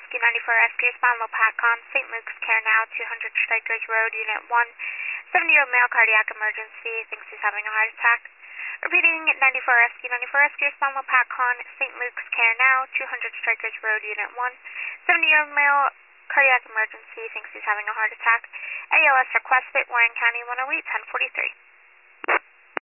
Rescue 94 Rescue, respond Lopatcon, St. Luke's Care Now, 200 Strikers Road, Unit 1. 70-year-old male, cardiac emergency, thinks he's having a heart attack. Repeating, 94 Rescue 94 Rescue, respond Lopatcon, St. Luke's Care Now, 200 Strikers Road, Unit 1. 70-year-old male, cardiac emergency, thinks he's having a heart attack. ALS request it, Warren County 108, 1043.